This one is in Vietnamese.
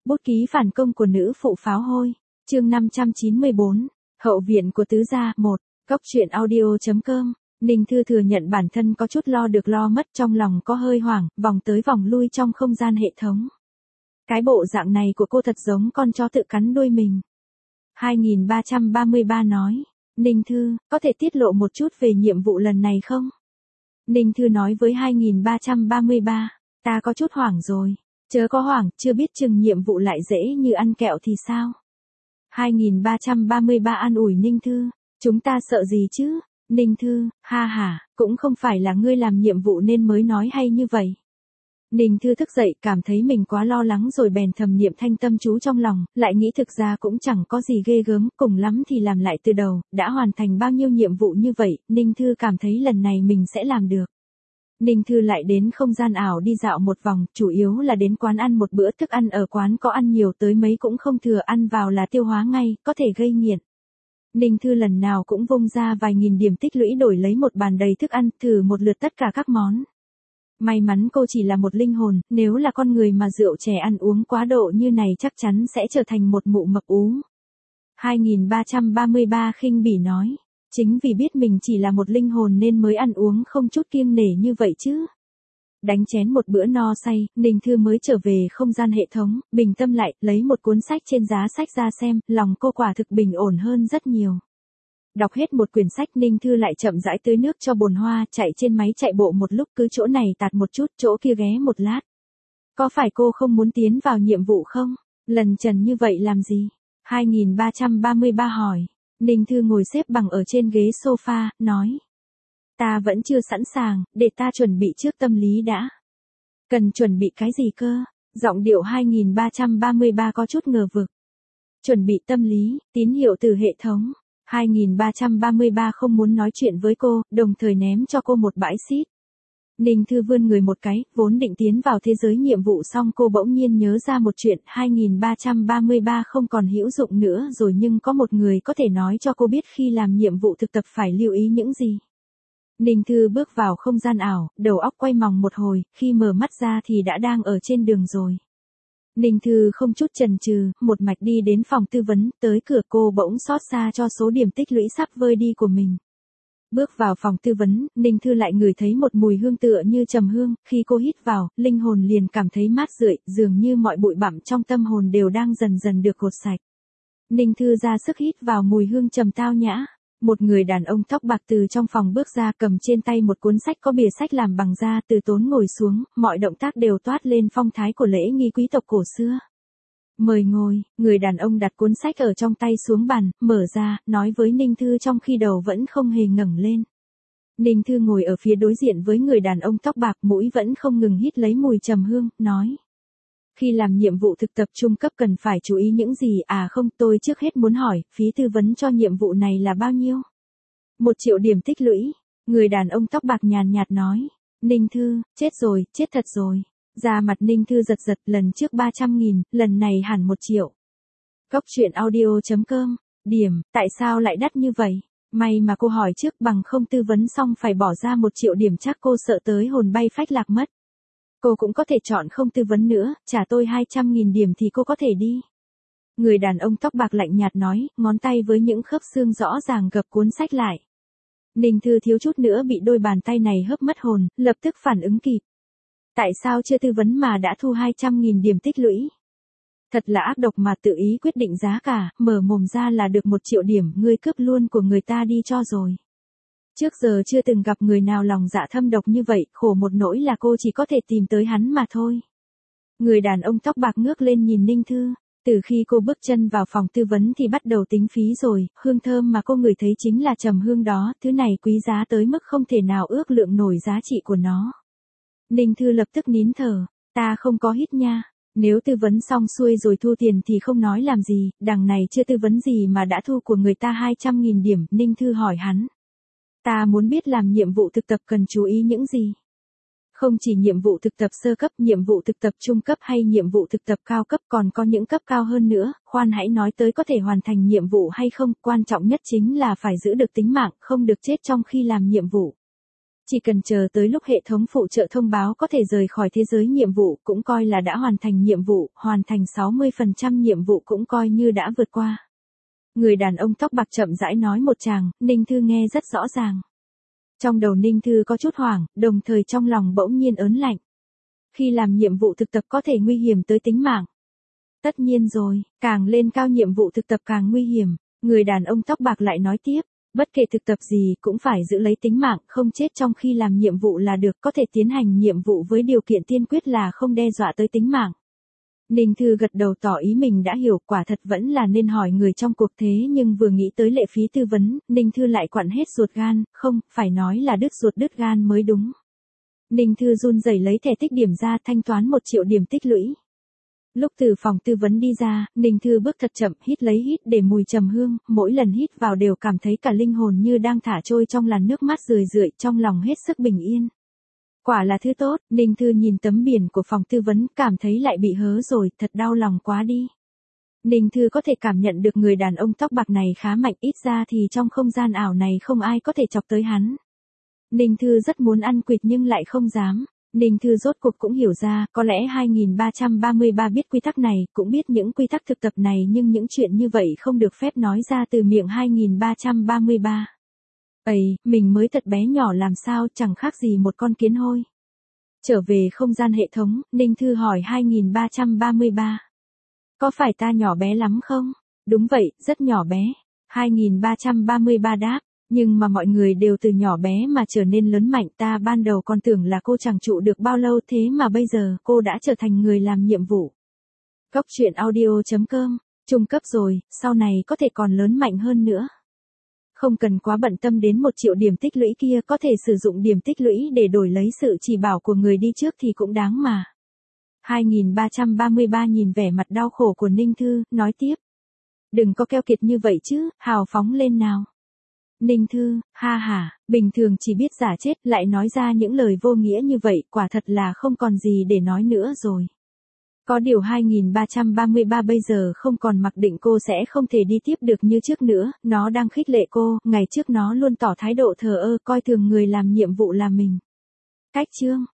Bút ký phản công của nữ phụ pháo hôi. Chương 594. Hậu viện của tứ gia 1. Cốc truyện audio.com. Ninh Thư thừa nhận bản thân có chút lo được lo mất, trong lòng có hơi hoảng, vòng tới vòng lui trong không gian hệ thống. Cái bộ dạng này của cô thật giống con chó tự cắn đuôi mình. 2333 nói. Ninh Thư, có thể tiết lộ một chút về nhiệm vụ lần này không? Ninh Thư nói với 2333. Ta có chút hoảng rồi. Chớ có hoảng, chưa biết chừng nhiệm vụ lại dễ như ăn kẹo thì sao? 2333 an ủi Ninh Thư. Chúng ta sợ gì chứ? Ninh Thư, ha ha, cũng không phải là ngươi làm nhiệm vụ nên mới nói hay như vậy. Ninh Thư thức dậy, cảm thấy mình quá lo lắng rồi bèn thầm niệm thanh tâm chú trong lòng, lại nghĩ thực ra cũng chẳng có gì ghê gớm, cùng lắm thì làm lại từ đầu, đã hoàn thành bao nhiêu nhiệm vụ như vậy, Ninh Thư cảm thấy lần này mình sẽ làm được. Ninh Thư lại đến không gian ảo đi dạo một vòng, chủ yếu là đến quán ăn một bữa, thức ăn ở quán có ăn nhiều tới mấy cũng không thừa, ăn vào là tiêu hóa ngay, có thể gây nghiện. Ninh Thư lần nào cũng vung ra vài nghìn điểm tích lũy đổi lấy một bàn đầy thức ăn, thử một lượt tất cả các món. May mắn cô chỉ là một linh hồn, nếu là con người mà rượu chè ăn uống quá độ như này chắc chắn sẽ trở thành một mụ mập ú. 2333 khinh bỉ nói. Chính vì biết mình chỉ là một linh hồn nên mới ăn uống không chút kiêng nể như vậy chứ. Đánh chén một bữa no say, Ninh Thư mới trở về không gian hệ thống, bình tâm lại, lấy một cuốn sách trên giá sách ra xem, lòng cô quả thực bình ổn hơn rất nhiều. Đọc hết một quyển sách, Ninh Thư lại chậm rãi tưới nước cho bồn hoa, chạy trên máy chạy bộ một lúc, cứ chỗ này tạt một chút, chỗ kia ghé một lát. Có phải cô không muốn tiến vào nhiệm vụ không? Lần trần như vậy làm gì? 2333 hỏi. Ninh Thư ngồi xếp bằng ở trên ghế sofa, nói. Ta vẫn chưa sẵn sàng, để ta chuẩn bị trước tâm lý đã. Cần chuẩn bị cái gì cơ? Giọng điệu 2333 có chút ngờ vực. Chuẩn bị tâm lý, tín hiệu từ hệ thống. 2333 không muốn nói chuyện với cô, đồng thời ném cho cô một bãi xít. Ninh Thư vươn người một cái, vốn định tiến vào thế giới nhiệm vụ xong cô bỗng nhiên nhớ ra một chuyện, 2333 không còn hữu dụng nữa rồi, nhưng có một người có thể nói cho cô biết khi làm nhiệm vụ thực tập phải lưu ý những gì. Ninh Thư bước vào không gian ảo, đầu óc quay mòng một hồi, khi mở mắt ra thì đã đang ở trên đường rồi. Ninh Thư không chút chần chừ, một mạch đi đến phòng tư vấn, tới cửa cô bỗng xót xa cho số điểm tích lũy sắp vơi đi của mình. Bước vào phòng tư vấn, Ninh Thư lại ngửi thấy một mùi hương tựa như trầm hương, khi cô hít vào, linh hồn liền cảm thấy mát rượi, dường như mọi bụi bặm trong tâm hồn đều đang dần dần được gột sạch. Ninh Thư ra sức hít vào mùi hương trầm tao nhã. Một người đàn ông tóc bạc từ trong phòng bước ra, cầm trên tay một cuốn sách có bìa sách làm bằng da, từ tốn ngồi xuống, mọi động tác đều toát lên phong thái của lễ nghi quý tộc cổ xưa. Mời ngồi, người đàn ông đặt cuốn sách ở trong tay xuống bàn, mở ra, nói với Ninh Thư trong khi đầu vẫn không hề ngẩng lên. Ninh Thư ngồi ở phía đối diện với người đàn ông tóc bạc, mũi vẫn không ngừng hít lấy mùi trầm hương, nói. Khi làm nhiệm vụ thực tập trung cấp cần phải chú ý những gì? À không, tôi trước hết muốn hỏi, phí tư vấn cho nhiệm vụ này là bao nhiêu? 1 triệu điểm tích lũy. Người đàn ông tóc bạc nhàn nhạt nói. Ninh Thư, chết rồi, chết thật rồi. Da mặt Ninh Thư giật giật, lần trước 300.000, lần này hẳn 1 triệu. Cốc truyện audio.com. Điểm, tại sao lại đắt như vậy? May mà cô hỏi trước, bằng không tư vấn xong phải bỏ ra 1 triệu điểm chắc cô sợ tới hồn bay phách lạc mất. Cô cũng có thể chọn không tư vấn nữa, trả tôi 200.000 điểm thì cô có thể đi. Người đàn ông tóc bạc lạnh nhạt nói, ngón tay với những khớp xương rõ ràng gập cuốn sách lại. Ninh Thư thiếu chút nữa bị đôi bàn tay này hớp mất hồn, lập tức phản ứng kịp. Tại sao chưa tư vấn mà đã thu 200.000 điểm tích lũy? Thật là ác độc mà tự ý quyết định giá cả, mở mồm ra là được 1 triệu điểm, ngươi cướp luôn của người ta đi cho rồi. Trước giờ chưa từng gặp người nào lòng dạ thâm độc như vậy, khổ một nỗi là cô chỉ có thể tìm tới hắn mà thôi. Người đàn ông tóc bạc ngước lên nhìn Ninh Thư, từ khi cô bước chân vào phòng tư vấn thì bắt đầu tính phí rồi, hương thơm mà cô ngửi thấy chính là trầm hương đó, thứ này quý giá tới mức không thể nào ước lượng nổi giá trị của nó. Ninh Thư lập tức nín thở, ta không có hít nha. Nếu tư vấn xong xuôi rồi thu tiền thì không nói làm gì, đằng này chưa tư vấn gì mà đã thu của người ta 200.000 điểm, Ninh Thư hỏi hắn. Ta muốn biết làm nhiệm vụ thực tập cần chú ý những gì? Không chỉ nhiệm vụ thực tập sơ cấp, nhiệm vụ thực tập trung cấp hay nhiệm vụ thực tập cao cấp, còn có những cấp cao hơn nữa, khoan hãy nói tới có thể hoàn thành nhiệm vụ hay không, quan trọng nhất chính là phải giữ được tính mạng, không được chết trong khi làm nhiệm vụ. Chỉ cần chờ tới lúc hệ thống phụ trợ thông báo có thể rời khỏi thế giới nhiệm vụ cũng coi là đã hoàn thành nhiệm vụ, hoàn thành 60% nhiệm vụ cũng coi như đã vượt qua. Người đàn ông tóc bạc chậm rãi nói một tràng, Ninh Thư nghe rất rõ ràng. Trong đầu Ninh Thư có chút hoảng, đồng thời trong lòng bỗng nhiên ớn lạnh. Khi làm nhiệm vụ thực tập có thể nguy hiểm tới tính mạng. Tất nhiên rồi, càng lên cao nhiệm vụ thực tập càng nguy hiểm. Người đàn ông tóc bạc lại nói tiếp, bất kể thực tập gì cũng phải giữ lấy tính mạng, không chết trong khi làm nhiệm vụ là được, có thể tiến hành nhiệm vụ với điều kiện tiên quyết là không đe dọa tới tính mạng. Ninh Thư gật đầu tỏ ý mình đã hiểu, quả thật vẫn là nên hỏi người trong cuộc thế nhưng vừa nghĩ tới lệ phí tư vấn, Ninh Thư lại quặn hết ruột gan, không, phải nói là đứt ruột đứt gan mới đúng. Ninh Thư run rẩy lấy thẻ tích điểm ra thanh toán 1 triệu điểm tích lũy. Lúc từ phòng tư vấn đi ra, Ninh Thư bước thật chậm, hít lấy hít để mùi trầm hương, mỗi lần hít vào đều cảm thấy cả linh hồn như đang thả trôi trong làn nước mát rười rượi, trong lòng hết sức bình yên. Quả là thứ tốt, Ninh Thư nhìn tấm biển của phòng tư vấn, cảm thấy lại bị hớ rồi, thật đau lòng quá đi. Ninh Thư có thể cảm nhận được người đàn ông tóc bạc này khá mạnh, ít ra thì trong không gian ảo này không ai có thể chọc tới hắn. Ninh Thư rất muốn ăn quỵt nhưng lại không dám. Ninh Thư rốt cuộc cũng hiểu ra, có lẽ 2333 biết quy tắc này, cũng biết những quy tắc thực tập này nhưng những chuyện như vậy không được phép nói ra từ miệng 2333. Ây, mình mới thật bé nhỏ làm sao, chẳng khác gì một con kiến hôi. Trở về không gian hệ thống, Ninh Thư hỏi 2333. Có phải ta nhỏ bé lắm không? Đúng vậy, rất nhỏ bé. 2333 đáp. Nhưng mà mọi người đều từ nhỏ bé mà trở nên lớn mạnh, ta ban đầu còn tưởng là cô chẳng trụ được bao lâu thế mà bây giờ cô đã trở thành người làm nhiệm vụ. Góc truyện audio.com, trung cấp rồi, sau này có thể còn lớn mạnh hơn nữa. Không cần quá bận tâm đến 1 triệu điểm tích lũy kia, có thể sử dụng điểm tích lũy để đổi lấy sự chỉ bảo của người đi trước thì cũng đáng mà. 2333 nhìn vẻ mặt đau khổ của Ninh Thư, nói tiếp. Đừng có keo kiệt như vậy chứ, hào phóng lên nào. Ninh Thư, ha ha, bình thường chỉ biết giả chết, lại nói ra những lời vô nghĩa như vậy, quả thật là không còn gì để nói nữa rồi. Có điều 2333 bây giờ không còn mặc định cô sẽ không thể đi tiếp được như trước nữa, nó đang khích lệ cô, ngày trước nó luôn tỏ thái độ thờ ơ, coi thường người làm nhiệm vụ là mình. Cách chương